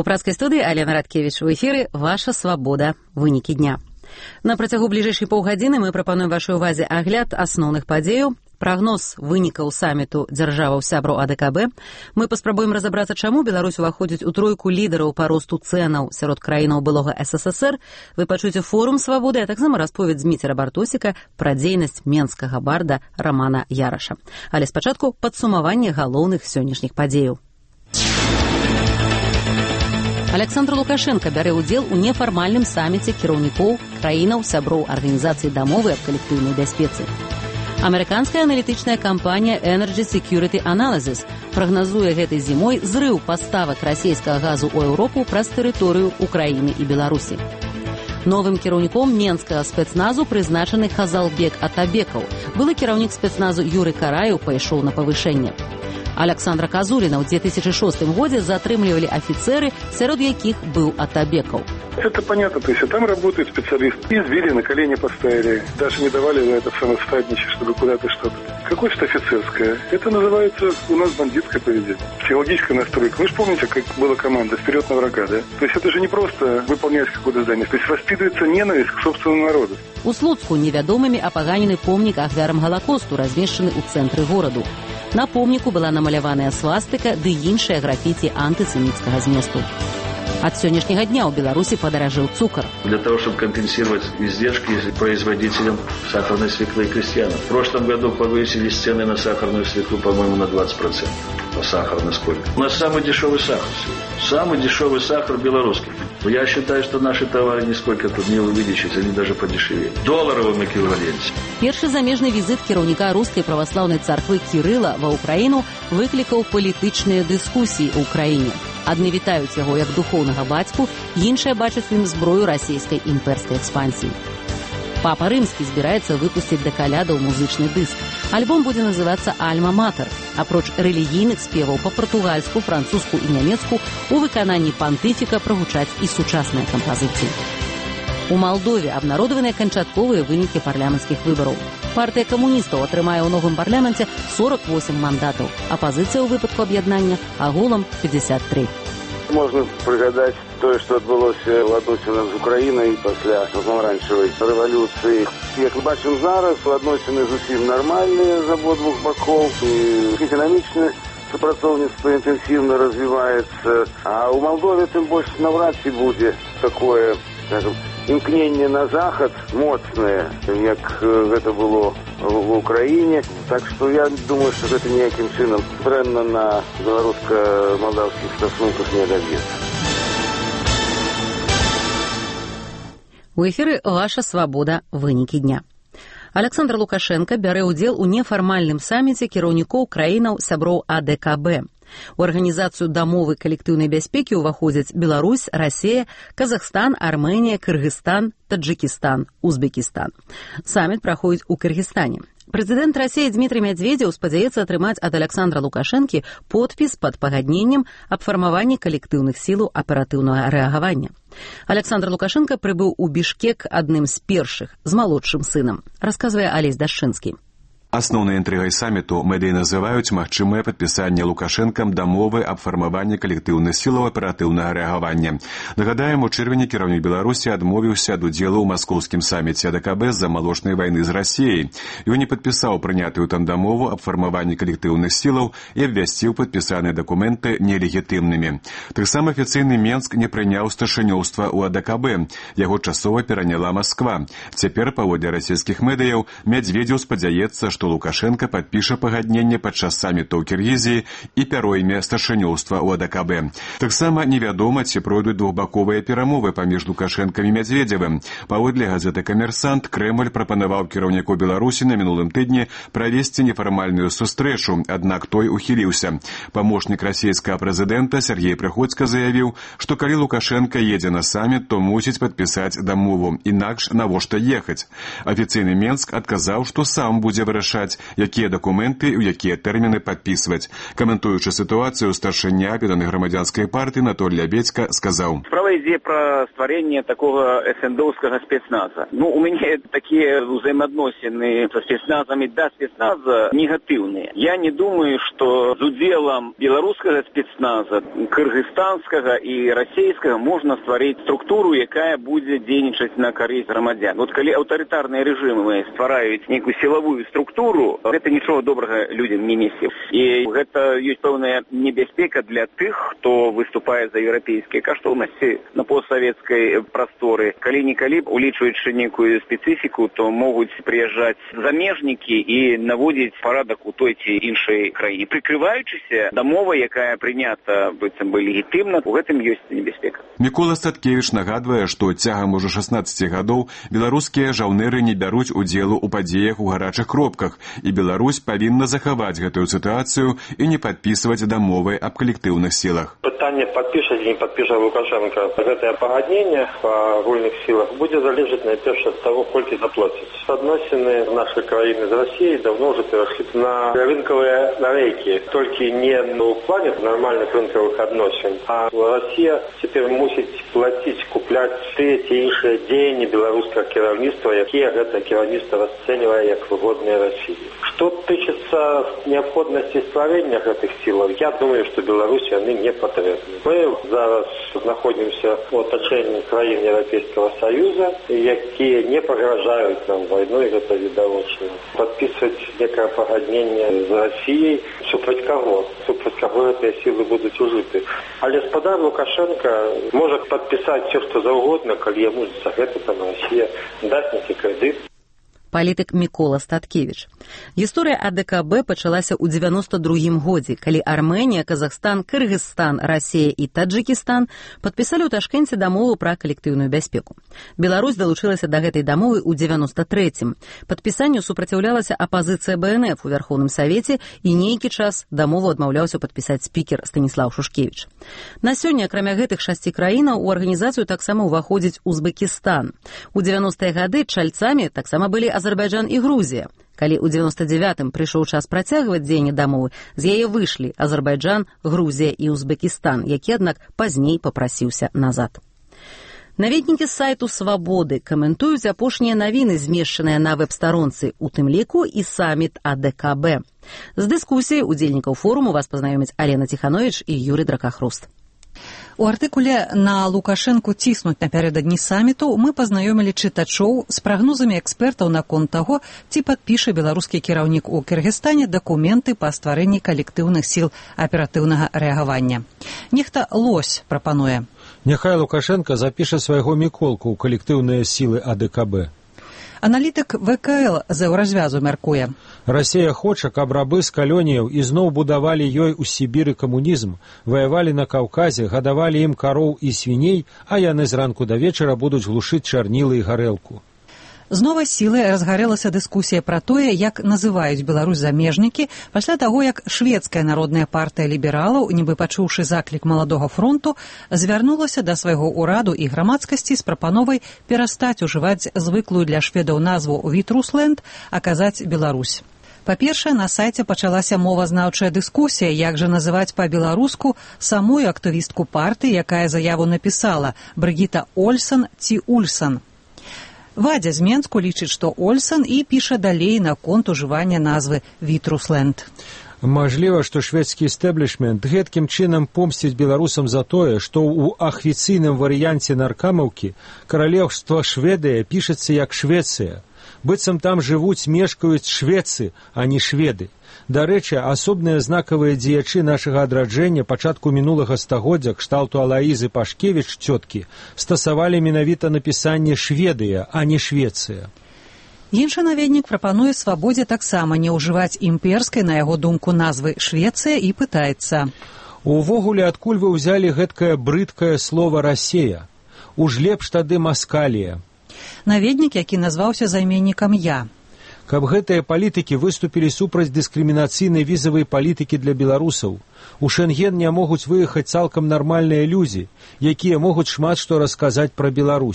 У пражскай студыі Алена Радкевіч. У эфіры «Ваша свабода. Вынікі дня». На працягу бліжэйшай паўгадзіны мы прапануем вашай увазе агляд асноўных падзеяў, прагноз вынікаў саміту дзяржаваў-сябраў АДКБ. Мы паспрабуем разабрацца, чаму Беларусь уваходзіць у тройку лідараў па росту цэнаў сярод краінаў былога СССР. Вы пачуеце форум свабоды, а таксама расповед Зміцера Бартосіка пра дзейнасць менскага барда Рамана Яраша. Але спачатку падсумаванне галоўных сённяшніх падзеяў. Александр Лукашенко бярэ ўдзел у нефармальным саміце кіраўнікоў краінаў сяброў Арганізацыі дамовы аб калектыўнай бяспецы. Амерыканская аналітычная кампанія Energy Security Analysis прагназуе гэтай зімой зрыў паставак расійскага газу ў Еўропу праз тэрыторыю Украіны і Беларусі. Новым кіраўніком менскага спецназу прызначаны Хазалбек Атабекаў. Былы кіраўнік спецназу Юрый Караев пайшоў на павышэнне. Александра Казуліна ў 2006 годзе затрымлівалі афіцеры, сярод якіх быў Атабекаў. Это понятно, то есть там работает специалист. Избили, на колени поставили. Даже не давали на это самостоятельничать, чтобы куда-то что-то. Какое что офицерское? Это называется у нас бандитское поведение. Психологическая настройка. Вы же помните, как была команда «Вперед на врага», да? То есть это же не просто выполнять какое-то задание. То есть воспитывается ненависть к собственному народу. У Слуцку невядомымі апаганены помнік ахвярам Галакосту, размешчаны ў цэнтры гораду. На помніку была намаляваная свастыка ды іншыя графіці антысеміцкага зместу. От сённяшняга дня у Беларуси подорожил цукор. Для того, чтобы компенсировать издержки производителям сахарной свеклы и крестьянам. В прошлом году повысились цены на сахарную свеклу, по-моему, на 20%. А сахар на сколько? У нас самый дешевый сахар сегодня. Самый дешевый сахар белорусский. Я считаю, что наши товары нисколько тут не увеличатся, они даже подешевеют. В долларовом эквиваленте. Першы замежны візит кіраўніка рускай праваслаўнай царквы Кірыла ва Ўкраіну выклікаў палітычныя дыскусіі ў краіне. Адны вітаюць яго як духоўнага бацьку, іншыя бачаць ім зброю расійскай імперскай экспансіі. Папа Рымскі збіраецца выпусціць да калядаў музычны дыск. Альбом будзе называцца «Альма-матер». Апроч рэлігійных спеваў па-партугальску, французску і нямецку у выкананні пантыфіка прагучаць і сучасныя кампазіцыі. У Малдове абнародаваныя канчатковыя вынікі парламенцкіх выбараў. Партыя камуністаў атрымае ў новым парламенце 48 мандатаў. Апазіцыя ў выпадку аб'яднання агулам 53. Можна прыгадаць тое, што адбылося ў адносінах з Украінай пасля памаранчавай рэвалюцыі. Як мы бачым зараз, адносіны зусім нармальныя з абодвух бакоў, і эканамічнае супрацоўніцтва інтэнсіўна развіваецца. А ў Малдове тым больш наўрад ці будзе такое, скажем, імкненне на захад моцнае, як гэта было в Украіне. Так што я думаю, што гэта ніякім чынам дрэнна на беларуска-малдаўскіх стасунках не адаб'ецца. У эфіры «Ваша свабода. Вынікі дня». Александр Лукашенко бярэ ўдзел у нефармальным саміце кіраўнікоў краінаў сяброў АДКБ. У Арганізацыю дамовы калектыўнай бяспекі ўваходзяць Беларусь, Расія, Казахстан, Армэнія, Кыргызстан, Таджикистан, Узбекистан. Саміт праходзіць у Кыргызстане. Прэзідэнт Расіі Дмітрый Медведзеў спадзяецца атрымаць ад Александра Лукашэнкі подпіс пад пагадненнем аб фармаванні калектыўных сілаў аператыўнага рэагавання. Александр Лукашенко прыбыў у Бішкек адным з першых, з малодшым сынам, расказвае Алесь Дашчынскі. Асноўнай інтрыгай саміту медыі называюць магчымае падпісанне Лукашэнкам дамовы аб фармаванні калектыўных сілаў аператыўнага рэагавання. Нагадаем, у чэрвені кіраўнік Беларусі адмовіўся ад удзелу ў маскоўскім саміце АДКБ з-за малочнай вайны з Расіяй. Ён не падпісаў прынятую там дамову аб фармаванні калектыўных сілаў і абвясціў падпісаныя дакументы нелегітымнымі. Таксама афіцыйны Менск не прыняў старшынёўства ў АДКБ. Яго часова пераняла Масква. Цяпер, паводле расійскіх медыяў, Медведзеў спадзяецца, што Лукашенко падпіша пагадненне падчас саміту ў Кіргізіі і пяройме старшынёўства ў АДКБ. Таксама невядома, ці пройдуць двухбаковыя перамовы паміж Лукашэнкам і Медведзевым. Паводле газеты «Камерсант», Крэмль прапанаваў кіраўніку Беларусі на мінулым тыдні правесці нефармальную сустрэчу, аднак той ухіліўся. Памочнік расійскага прэзідэнта Сергей Прыходзька заявіў, што калі Лукашенко едзе на саміт, то мусіць падпісаць дамову, інакш навошта ехаць. Афіцыйны Менск адказаў, што сам будзе вырашаць вырашаць, якія дакументы і ў якія тэрміны падпісваць. Каментуючы сітуацыю, старшыня аб'яднанай грамадзянскай партыі Анатолий Лябедзька сказаў: «Справа ідзе пра стварэнне такога СНДовскага спецназа. У мяне такія ўзаемаадносіны са спецназамі да спецназа негатыўныя. Я не думаю, што з удзелам беларускага спецназа, кыргызстанскага і расейскага можна стварыць структуру, якая будзе дзейнічаць на карысць грамадзян. Калі аўтарытарныя рэжымы ствараюць нейкую сілавую структуру, гэта нічога добрага людзям не несе. І гэта ёсць пэўная небяспека для тых, хто выступае за еўрапейскія каштоўнасці на постсавецкай прасторы. Калі-нікалі, улічваючы нейкую спецыфіку, то могуць прыязджаць замежнікі і наводзіць парадак у той ці іншай краіне. Прыкрываючыся дамова, якая прынята быццам бы легітымна, у гэтым ёсць небяспека. Мікола Статкевіч нагадвае, што цягам ужо 16 гадоў беларускія жаўнеры не бяруць удзелу ў падзеях у гарачых кропках, і Беларусь павінна захаваць гэтую сітуацыю і не падпісваць дамовы аб калектыўных сілах. Пытанне падпіша ці не падпіша Лукашенко гэтае пагадненне па агульных сілах будзе залежаць найперш ад таго, колькі заплацяць. Адносіны нашай краіны з Расіяй давно ўжо перашлі на рынкавыя рэйкі, толькі не ў плане нармальных рынкавых адносін, а Расія цяпер мусіць плаціць, купляць тыя ці іншыя дзеянні беларускага кіраўніцтва, якія гэта кіраўніцтва расцэньвае як выгодныя Расіі. Што тычыцца неабходнасці стварэння гэтых сілаў, я думаю, што Беларусі яны не патрэбны. Мы зараз знаходзімся ў атачэнні краін Еўрапейскага Саюза, якія не пагражаюць нам вайной, гэта відавочна. Падпісваць некае пагадненне з Расіяй супраць каго? Супраць каго гэтыя сілы будуць ужыты. Але спадар Лукашенко можа падпісаць все, што заўгодна, калі яму за гэта Расія дасць нейкі крэдыт. Палітык Мікола Статкевіч. Гісторыя АДКБ пачалася ў 92-м годзе, калі Армэнія, Казахстан, Кыргызстан, Расія і Таджыкістан падпісалі ў Ташкенце дамову пра калектыўную бяспеку. Беларусь далучылася да гэтай дамовы ў 93-м. Падпісанню супраціўлялася апазіцыя БНФ у Вярхоўным Савеце, і нейкі час дамову адмаўляўся падпісаць спікер Станіслаў Шушкевіч. На сёння, акрамя гэтых 6 краінаў, у арганізацыю таксама ўваходзіць Узбекістан. У 90-е гады чальцамі таксама былі Азербайджан і Грузія. Калі ў 99-м прыйшоў час працягваць дзеянне дамовы, з яе выйшлі Азербайджан, Грузія і Узбекістан, які, аднак, пазней папрасіўся назад. Наведнікі сайту «Свабоды» каментуюць апошнія навіны, змешчаныя на вэб-старонцы, у тым ліку і саміт АДКБ. З дыскусіяй удзельнікаў форуму вас пазнаёмяць Алена Ціхановіч і Юрый Дракахруст. У артыкуле «На Лукашэнку ціснуць напярэдадні саміту» мы пазнаёмілі чытачоў з прагнозамі экспертаў наконт таго, ці падпіша беларускі кіраўнік у Кыргызстане дакументы па стварэнні калектыўных сіл аператыўнага рэагавання. Нехта Лось прапануе. Няхай Лукашенко запіша свайго Міколку ў калектыўныя сілы АДКБ. Аналітык ВКЛ з Еўразвязу мяркуе. Расія хоча, каб рабы з калоніяў ізноў будавалі ёй у Сібіры камунізм, ваявалі на Каўказе, гадавалі ім кароў і свіней, а яны зранку да вечара будуць глушыць чарнілы і гарэлку. З новай сілай разгарэлася дыскусія пра тое, як называюць Беларусь замежнікі пасля таго, як шведская народная партыя лібералаў, нібы пачуўшы заклік маладога фронту, звярнулася да свайго ўраду і грамадскасці з прапановай перастаць ужываць звыклую для шведаў назву «Вітрусленд», а казаць «Беларусь». Па-першае, на сайце пачалася мовазнаўчая дыскусія, як жа называць па-беларуску самую актывістку партыі, якая заяву напісала – Брыгіта Ольсан ці Ульсан. Вадзя з Менску лічыць, што Ольсан, і піша далей наконт ужывання назвы «Вітрусленд». Мажліва, што шведскі стэблішмент гэткім чынам помсціць беларусам за тое, што ў ахвіцыйным варыянце наркамаўкі каралеўства Шведыя пішацца як Швецыя. Быццам там жывуць, мешкаюць шведцы, а не шведы. Дарэчы, асобныя знакавыя дзеячы нашага адраджэння пачатку мінулага стагоддзя кшталту Алаізы Пашкевіч цёткі стасавалі менавіта напісанне «Шведыя», а не «Швецыя». Іншы наведнік прапануе «Свабодзе» таксама не ўжываць імперскай, на яго думку, назвы «Швецыя» і пытаецца. Увогуле, адкуль вы ўзялі гэткае брыдкае слова «Расея»? Уж лепш тады «Маскалія». Наведнік, які назваўся займеннікам «Я». Каб гэтыя палітыкі выступілі супраць дыскрымінацыйнай візавай палітыкі для беларусаў. У Шэнген не могуць выехаць цалкам нармальныя людзі, якія могуць шмат што расказаць пра Беларусь.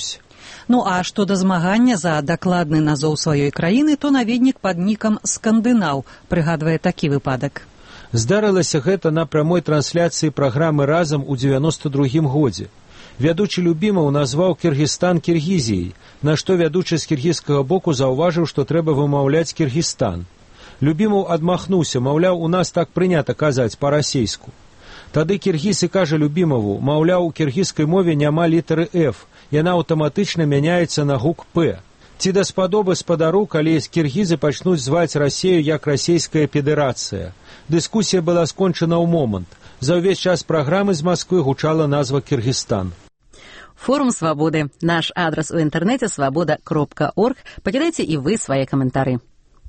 Ну а што да змагання за дакладны назоў сваёй краіны, то наведнік пад нікам «Скандынаў» прыгадвае такі выпадак. Здарылася гэта на прамой трансляцыі праграмы «Разам» у 92-м годзе. Вядучы Любімаў назваў Кіргізстан Кіргізіяй, на што вядучы з кіргізскага боку заўважыў, што трэба вымаўляць Кіргізстан. Любімаў адмахнуўся, маўляў, у нас так прынята казаць па-расейску. Тады кіргіз і кажа Любімаву, маўляў, у кіргізскай мове няма літары «Ф», яна аўтаматычна мяняецца на гук «П». Ці даспадобы спадару, калі кіргізы пачнуць зваць Расею як расейская федэрацыя. Дыскусія была скончана ў момант. За ўвесь час праграмы з Масквы гучала назва Кіргізстан. Форум «Свабоды». Наш адрес у інтэрнэце свабода.орг. Пакідайце і вы свае каментары.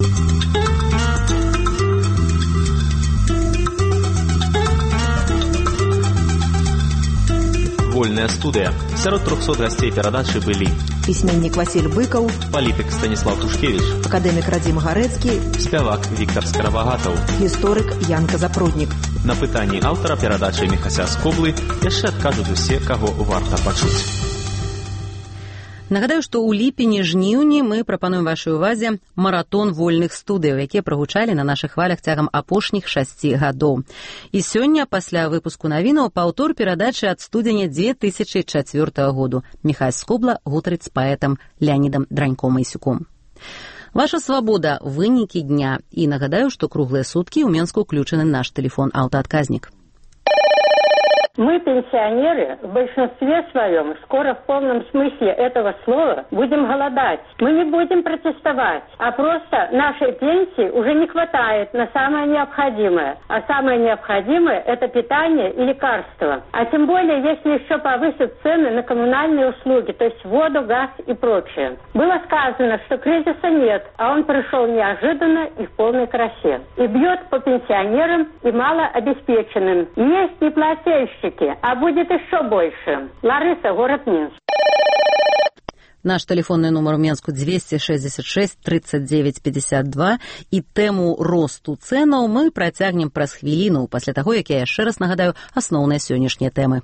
Вольная студыя. Сярод 300 гасцей перадачы былі пісьменнік Васіль Быкаў, палітык Станіслав Тушкевіч, акадэмік Радзім Гарэцкі, спявак Віктар Скарабагатаў, гісторык Янка Запруднік. На пытанні аўтара перадачы Міхася Скоблы яшчэ адкажуць усе, каго варта пачуць. Нагадаю, што ў ліпені-жніўні мы прапануем вашай увазе маратон вольных студыяў, якія прагучалі на нашых хвалях цягам апошніх 6 гадоў. І сёння, пасля выпуску навінаў, паўтор перадачы ад студзеня 2004 году. Міхась Скобла гутарыць з паэтам Леанідам Драньком-Ісюком. Ваша свабода, вынікі дня. І нагадаю, што круглыя суткі ў Менску ўключаны наш тэлефон-аўтаадказнік. Мы, пенсионеры, в большинстве своем скоро в полном смысле этого слова будем голодать. Мы не будем протестовать, а просто нашей пенсии уже не хватает на самое необходимое. А самое необходимое – это питание и лекарства. А тем более, если еще повысят цены на коммунальные услуги, то есть воду, газ и прочее. Было сказано, что кризиса нет, а он пришел неожиданно и в полной красе. И бьет по пенсионерам и малообеспеченным. Есть неплательщики, а будет еще больше. Лариса, город Минск. Наш тэлефонны нумар у Менску 266 39 52 і тэму росту цэнаў мы працягнем праз хвіліну, пасля таго, як я яшчэ раз нагадаю асноўныя сённяшнія тэмы.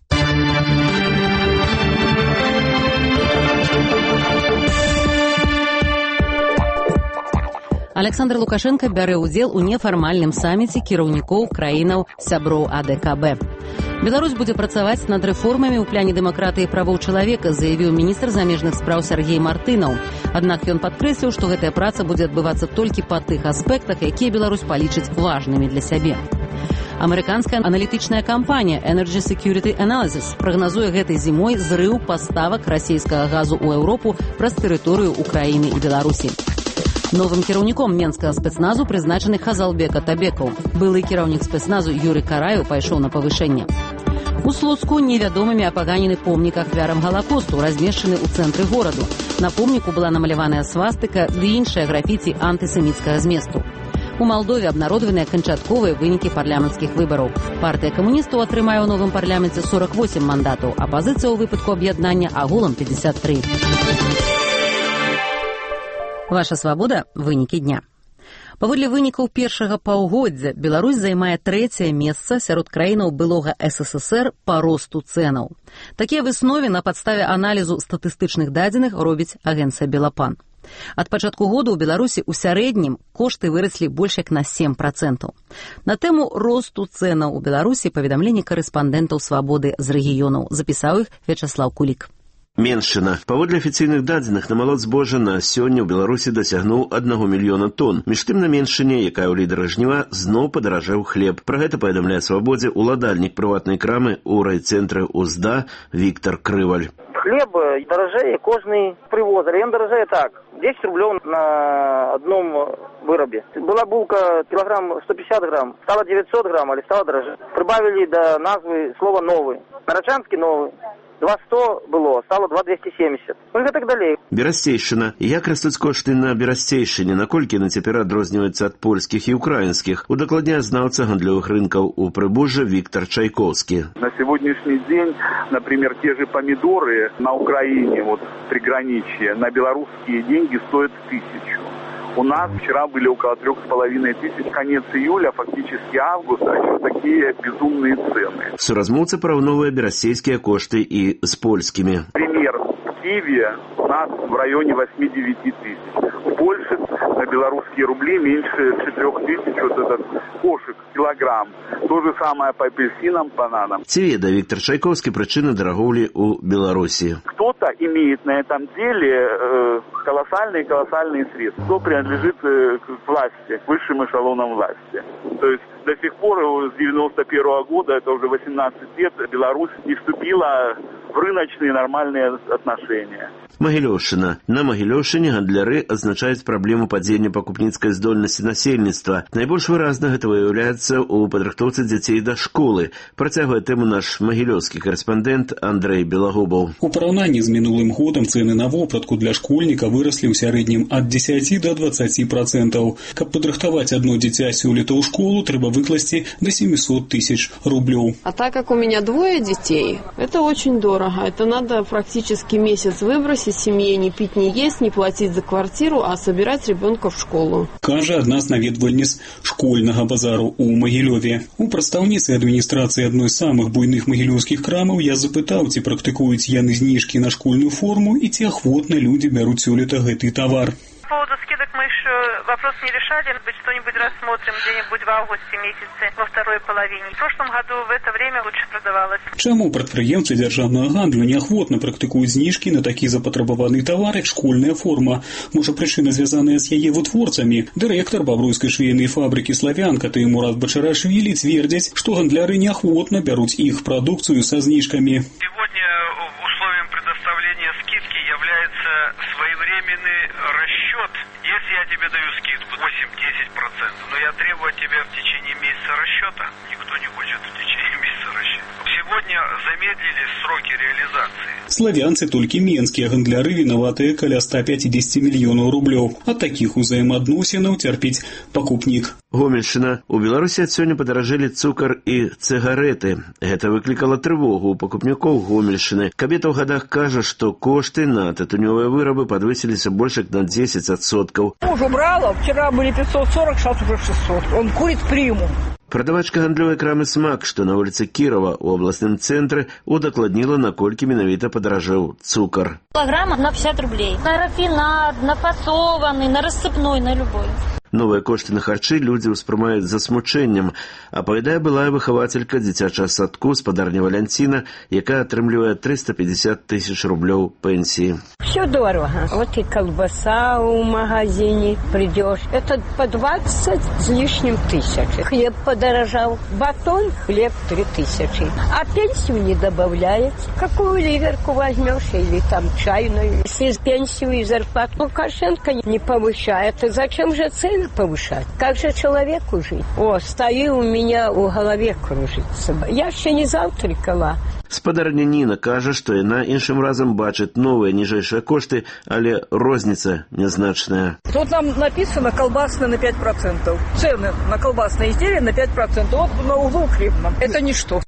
Александр Лукашенко бярэ ўдзел у нефармальным саміце кіраўнікоў краінаў сяброў АДКБ. Беларусь будзе працаваць над рэформамі ў пляне дэмакратыі і правоў чалавека, заявіў міністр замежных спраў Сергей Мартынаў. Аднак ён падкрэсліў, што гэтая праца будзе адбывацца толькі па тых аспектах, якія Беларусь палічыць важнымі для сябе. Амерыканская аналітычная кампанія Energy Security Analysis прагназуе гэтай зімой зрыў паставак расійскага газу ў Еўропу праз тэрыторыю Украіны і Беларусі. Новым кіраўніком менскага спецназу прызначаны Хазалбек Атабекаў. Былы кіраўнік спецназу Юрый Караеў пайшоў на павышэнне. У Слуцку невядомымі апаганены помнік ахвярам Галакосту, размешчаны ў цэнтры гораду. На помніку была намаляваная свастыка ды іншыя графіці антысеміцкага зместу. У Малдове абнародаваныя канчатковыя вынікі парламенцкіх выбараў. Партыя камуністаў атрымае ў новым парламенце 48 мандатаў, апазіцыя ў выпадку аб'яднання агулам 53. Ваша свабода, вынікі дня. Паводле вынікаў першага паўгоддзя Беларусь займае 3-е месца сярод краінаў былога СССР па росту цэнаў. Такія высновы на падставе аналізу статыстычных дадзеных робіць агенцыя Белапан. Ад пачатку года ў Беларусі ў сярэднім кошты выраслі больш як на 7%. На тэму росту цэнаў у Беларусі паведамленне карэспандэнтаў свабоды з рэгіёнаў запісаў іх Вячаслаў Кулік. Меншчына. Паводле афіцыйных дадзеных, намалот збожжа на сёння ў Беларусі дасягнуў 1 мільёна тонн. Між тым на меншчыне, якая ў лідара жніва, зноў падаражэў хлеб. Пра гэта паведамляе свабодзе ўладальнік прыватнай крамы ў райцэнтры УЗДА Віктор Крываль. Хлеб дорожее кожный привоз. Он дорожее так. 10 рублей на одном вырабе. Была булка килограмм 150 грамм, стало 900 грамм, или стало дороже. Прибавили до назвы слова «новый». Нарочанский «новый». 2,100 было, стало 2,270. Ну і так далей. Берасцейшчына. Як растуць кошты на Берасцейшчыне, наколькі яны цяпер адрозніваюцца ад польскіх і украінскіх, удакладняе знаўца гандлёвых рынкаў у Прыбужжа Виктор Чайковский. На сегодняшний день, например, те же помидоры на Украине, вот приграничье, на белорусские деньги стоят 1000. У нас вчера были около 3500. Конец июля, фактически август, а еще такие безумные цены. Суразмоўца параўноўвае берасцейскія кошты і з польскімі. Пример. Киеве у нас в районе 8-9 тысяч. В Польше на белорусские рубли меньше 4 тысяч вот этот кошек, килограмм. То же самое по апельсинам, бананам. Ці ведае Віктор Чайковскі прычыны дарагоўлі ў Беларусі. Кто-то имеет на этом деле колоссальные средства. Кто принадлежит к власти, к высшим эшелонам власти. То есть до сих пор, с 91 года, это уже 18 лет, Беларусь не вступила в рыночные нормальные отношения. Магілёўшчына. На Магілёўшчыне гандляры адзначаюць праблему падзення пакупніцкай здольнасці насельніцтва. Найбольш выразна гэта выяўляецца ў падрыхтоўцы дзяцей да школы. Працягвае тэму наш магілёўскі карэспандэнт Андрэй Белагубаў. У параўнанні з мінулым годам цэны на вопратку для школьніка выраслі ў сярэднім ад 10 до 20%. Каб падрыхтаваць одно дзіця сёлета ў школу, трэба выкласці до 700 тысяч рублёў. А так как у меня 2 детей, это очень дорого. Это надо практически месяц выбросить семье, не пить, не есть, не платить за квартиру, а собирать ребенка в школу. Кажа адна з наведвальніц школьнага базару ў Магілёве. У прадстаўніцы адміністрацыі адной з самых буйных магілёўскіх крамаў я запытаў, ці практыкуюць яны зніжкі на школьную форму і ці ахвотна людзі бяруць сёлета гэты тавар. По поводу скидок мы еще вопрос не решали. Что-нибудь рассмотрим где-нибудь в августе месяце, во второй половине. В прошлом году в это время лучше продавалось. Чаму прадпрыемцы дзяржаўнага гандлю неахвотна практыкуюць зніжкі на такі запатрабаваны тавар, як школьная форма? Можа, прычына звязаная з яе вытворцамі? Дырэктар бабруйскай швейнай фабрыкі «Славянка» Таймурат Бачарашвілі цвердзяць, што гандляры неахвотна бяруць іх прадукцыю са зніжкамі. Сегодня условием предоставления скидки является своевременный расчет. Если я тебе даю скидку 8-10%, но я требую от тебя в течение месяца расчета, никто не хочет в течение месяца расчета. Сегодня замедлились сроки реализации. Славянцы толькі менскія гандляры вінаватыя каля 150 мільёнаў рублёў. Ад такіх узаемаадносінаў цярпіць пакупнік. Гомельшчына. У Беларусі ад сёння падаражэлі цукар і цыгарэты. Гэта выклікала трывогу ў пакупнікоў Гомельшчыны. Кабета ў гадах кажа, што кошты на тытунёвыя вырабы падвысіліся больш як на 10%. Муж убрала, вчера были 540, сейчас уже 600. Он курит приму. Прадавачка гандлёвай крамы «Смак», што на вуліцы Кірова ў абласным цэнтры, удакладніла, наколькі менавіта падаражэў цукар. Килограмма на 50 рублей. На рафинад, на фасованный, на рассыпной, на любой. Новыя кошты на харчы людзі ўспрымаюць з засмучэннем, апавядае былая выхавацелька дзіцячага садку спадарня Валянціна, якая атрымлівае 350 тысяч рублёў пенсии. Все дорого. Вот и колбаса в магазине придешь. Это по 20 с лишним тысяч. Хлеб подорожал. Батон, хлеб 3000. А пенсию не добавляет. Какую ливерку возьмешь или там чайную? Если пенсию и зарплату Лукашенко не повышает, зачем же цены повышать? Как же человеку жить? О, стою у меня в голове кружится. Я еще не завтракала. Спадарня Ніна кажа, што яна іншым разам бачыць новыя ніжэйшыя кошты, але розніца нязначная. Тут нам написано колбасные на 5%. Цены на колбасные изделия на 5%. Вот на углу хлебном. Это ничто.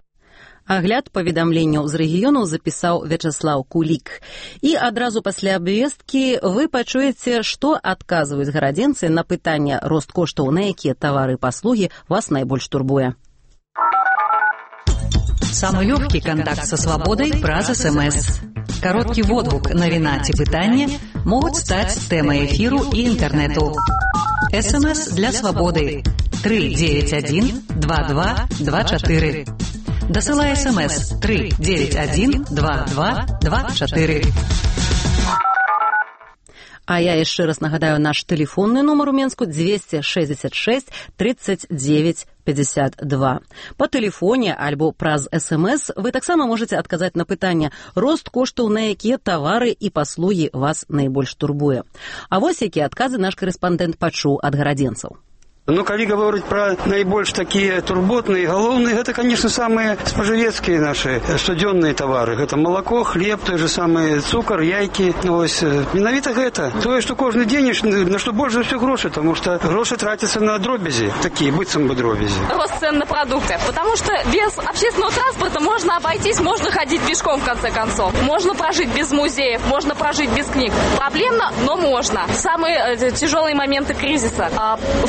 Агляд паведамленняў з рэгіёнаў запісаў Вячаслаў Кулік. І адразу пасля абвесткі вы пачуеце, што адказваюць гарадзенцы на пытанне рост коштаў, на якія тавары і паслугі вас найбольш турбуе. Самый легкий контакт со свободой праз СМС. Короткий водгук, навіна ці пытанне могуць стаць тэмай эфіру і інтэрнэту. СМС для свободы 391 2224. Дасылай СМС 391 2224. А я яшчэ раз нагадаю наш тэлефонны нумар у Менску 266 39 52. Па тэлефоне альбо праз СМС вы таксама можаце адказаць на пытанне рост коштаў, на якія тавары і паслугі вас найбольш турбуе. А вось якія адказы наш корэспандэнт пачуў ад гарадзенцаў. Ну, коли говорить про наибольш такие турботные, головные, это, конечно, самые споживецкие наши студенные товары. Это молоко, хлеб, той же самый цукор, яйки. Ось, менавіта гэта. То, что кожны день, на что больше всего гроши, потому что гроши тратятся на дробези, такие, быцем бы дробези. Рост цен на продукты, потому что без общественного транспорта можно обойтись, можно ходить пешком, в конце концов. Можно прожить без музеев, можно прожить без книг. Проблемно, но можно. Самые тяжелые моменты кризиса. В конце концов,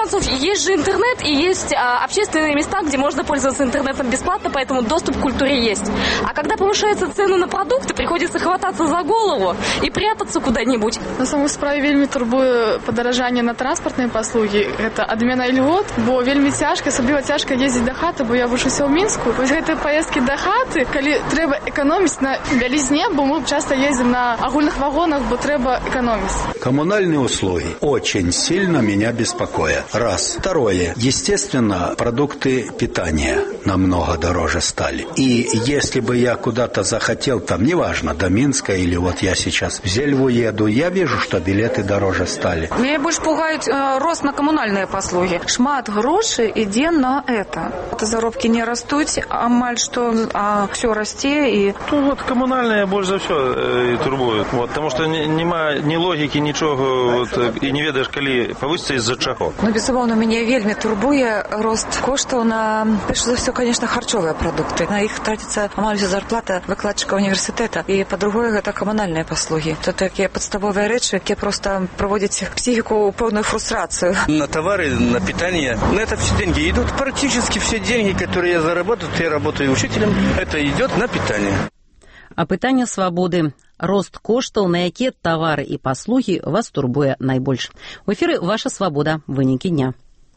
концов, есть же интернет и есть общественные места, где можно пользоваться интернетом бесплатно, поэтому доступ к культуре есть. А когда повышаются цены на продукты, приходится хвататься за голову и прятаться куда-нибудь. На самой справе вельмі турбуе падаражанне на транспартныя паслугі. Гэта адмена льгот, бо вельмі цяжка, асабліва цяжка ездзіць да хаты, бо я вучуся ў Мінску. Вось гэтыя паездкі да хаты, калі трэба эканоміць на бялізне, бо мы часто ездим на агульных вагонах, бо трэба экономить. Коммунальные услуги очень сильно меня беспокоят. Раз. Второе. Естественно, продукты питания намного дороже стали. И если бы я куда-то захотел, там, неважно, до Минска или вот я сейчас в Зельву еду, я вижу, что билеты дороже стали. Меня больше пугает рост на коммунальные послуги. Шмат грошей идет на это. Заробки не растут, амаль что, а все расте. И... Ну, вот коммунальные больше за все турбуют. Вот, потому что нема ни логики, ничего, вот, и не ведаешь, коли повысится из-за чего. Ну, безумовно, меня вельми турбує рост коштів на, перш за все, конечно, харчовые продукты. На их тратится амаль вся зарплата викладчика університету. І, по-друге, это коммунальные послуги. Это такие подставовые речи, які просто проводять психику у повную фрустрацию. На товары, на питание, на это все деньги идут. Практически все деньги, которые я заработаю, я работаю учителем, это идет на питание. А пытанне свабоды. Рост коштаў, на якія тавары і паслугі вас турбуе найбольш. У эфіры «Ваша свабода». Вынікі дня.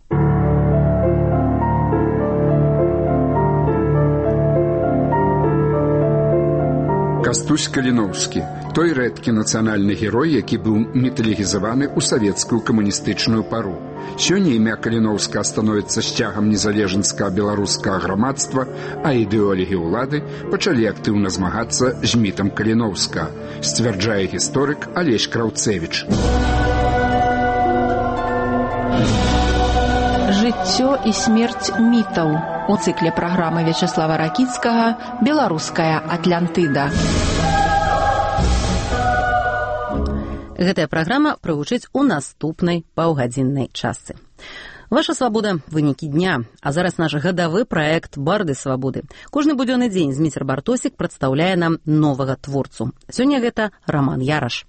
Кастусь Каліноўскі, той рэдкі нацыянальны герой, які быў міталогізаваны ў савецкую камуністычную пару. Сёння імя Каліноўскага становіцца сцягам незалежніцкага беларускага грамадства, а ідэолагі ўлады пачалі актыўна змагацца з мітам Каліноўскага, сцвярджае гісторык Алесь Краўцевіч. Жыццё і смерць мітаў. У цыкле праграмы Вячеслава Ракіцкага «Беларуская Атлантыда». Гэтая праграма прагучыць у наступнай паўгадзіннай частцы. Ваша свабода. Вынікі дня. А зараз наш гадавы праект «Барды свабоды». Кожны будзённы дзень Зміцер Бартосік прадстаўляе нам новага творцу. Сёння гэта Роман Яраш.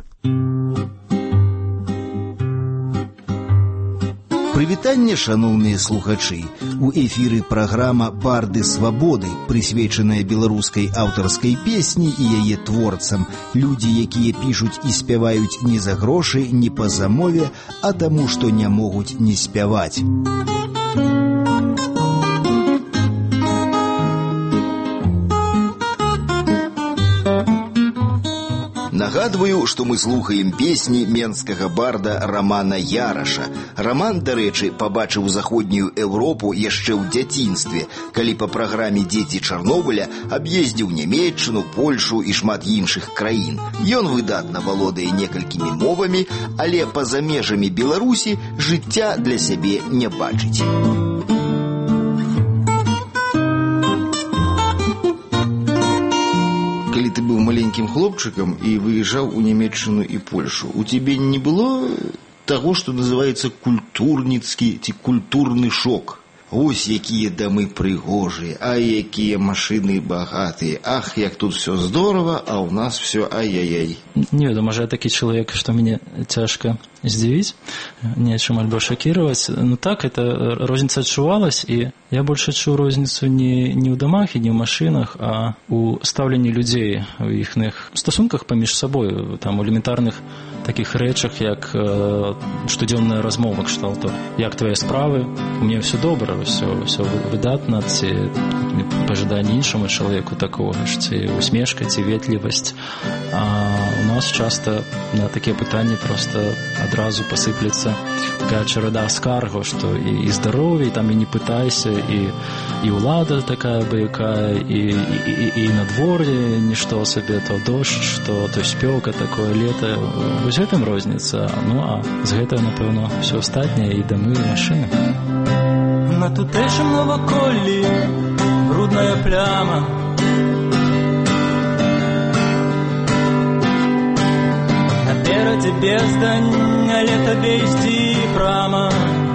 Прывітанне, шаноўныя слухачы. У эфіры праграма «Барды свабоды», прысвечаная беларускай аўтарскай песні і яе творцам. Людзі, якія пішуць і спяваюць не за грошы, не па замове, а таму, што не могуць не спяваць. Нагадваю, што мы слухаем песні менскага барда Романа Яраша. Роман, дарэчы, пабачыў заходнюю Еўропу яшчэ ў дзяцінстве, калі па праграме «Дзеці Чарнобыля» аб'ездзіў Нямецчыну, Польшу і шмат іншых краін. Ён выдатна валодае некалькімі мовамі, але па-за межамі Беларусі жыцця для сябе не бачыць. Калі ты быў маленькім хлопчыкам і выязджаў у Нямецчыну і Польшу, у цябе не было таго, што называецца культурніцкі ці культурны шок? Ось якія дамы прыгожыя, а якія машыны багатыя. Ах, як тут все здорово, а у нас все ай-яй-яй. Не ведаю, можа, я такі чалавек, што мне цяжка здзівіць, нечым альбо шакіраваць. Ну так, это розніца адчувалась, і я больш адчуў розніцу не ў дамах і не ў машынах, а ў стаўленні людзей, у іхных стасунках паміж сабой, там, у элементарных такіх рэчах, як штодзённая размова кшталту. Як твае справы? У мяне все добра, все выдатна, ці пажаданне іншаму чалавеку такого ж, ці усмешка, ці ветлівасць. А у нас часта на такія пытанні просто адразу пасыплецца такая чарада скаргаў, што і здароўе, і там і не пытайся, і ўлада такая баякая, і надвор'е нішто сабе, то дождж, то спёка, такое лета. Вось гэтым розніца. Ну, а з гэтага, напэўна, все астатняе, і дамы, і машыны. На тутэйшым наваколлі брудная пляма. Наперадзе бездань, але табе ісці прама.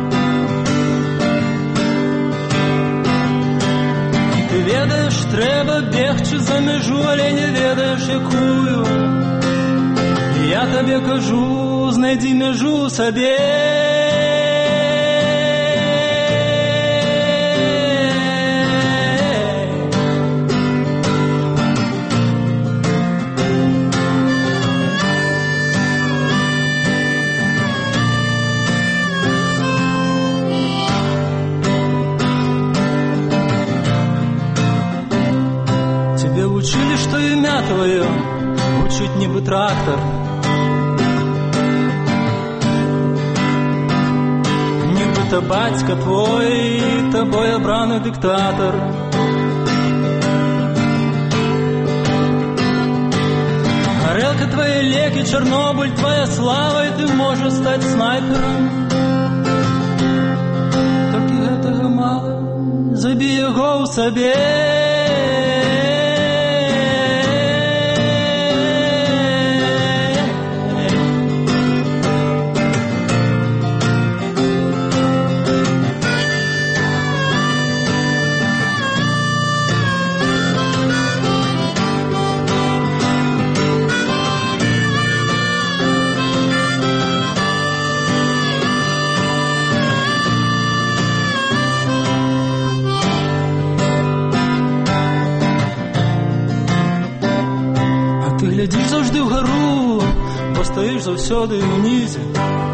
І ты ведаеш, трэба бегчы за мяжу, але не ведаеш, якую. І я табе кажу, знайдзі мяжу сабе. вучили, што імя твоё гучыць нібы трактар. Нібыта бацька твой, табой абраны дыктатар. Горелка твои леки, Чернобыль, твоя слава, и ты можешь стать снайпером. Только этого мало, забей его в себе. Глядзіш заўжды ўгару, бо стаіш заўсёды ўнізе.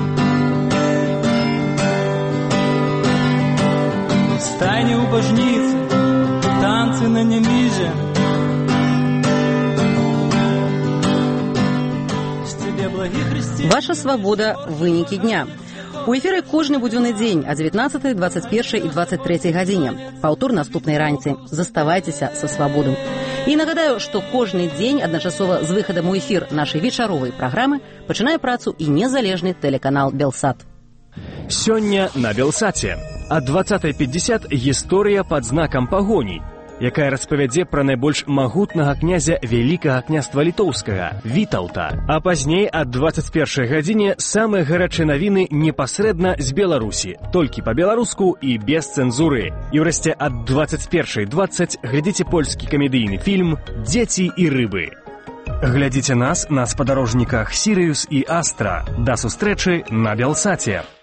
Стайні ў бажніцы, танцы на нямізе. З цябе благі хрысціян. Ваша свабода – вынікі дня. У эфіры кожны будзённы дзень о 19, 21 і 23 гадзіне. Паўтор наступнай раніцы. Заставайцеся са свабоду. І нагадаю, што кожны дзень адначасова з выхадам у эфір нашай вечаровай праграмы пачынае працу і незалежны тэлеканал «Белсат». Сёння на «Белсаце» о 20:50 гісторыя пад знакам пагоні, якая распавядзе пра найбольш магутнага князя Вялікага княства Літоўскага, Вітаўта. А пазней ад 21 гадзіне самыя гарачыя навіны непасрэдна з Беларусі, толькі па-беларуску і без цэнзуры. І ўрэшце ад 21:20 глядзіце польскі камедыйны фільм «Дзеці і рыбы». Глядзіце нас на спадарожніках «Сірыус» і «Астра». Да сустрэчы на «Белсаце».